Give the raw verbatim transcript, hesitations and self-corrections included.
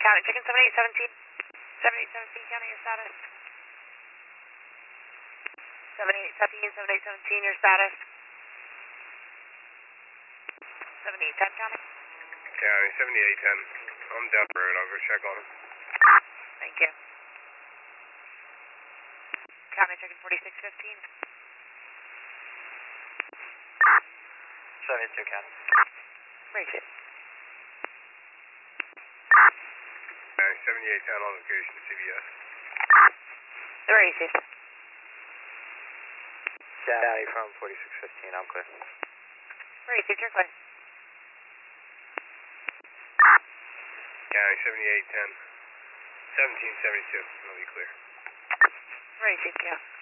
County, chicken seven eight seventeen. seven eight seventeen, county, your status. seven eight seventeen, seven eight seventeen, your status. seven eight ten, county. County, seventy-eight ten. I'm down the road. I'll go check on him. Thank you. County, chicken forty-six fifteen. seventy-two, county. Appreciate it. County, seventy-eight ten on location, C B S. The races. County from forty-six fifteen, I'm clear. Races, you're clear. County, seventy-eight ten. seventeen seventy-two, I'll be clear. Races, yeah.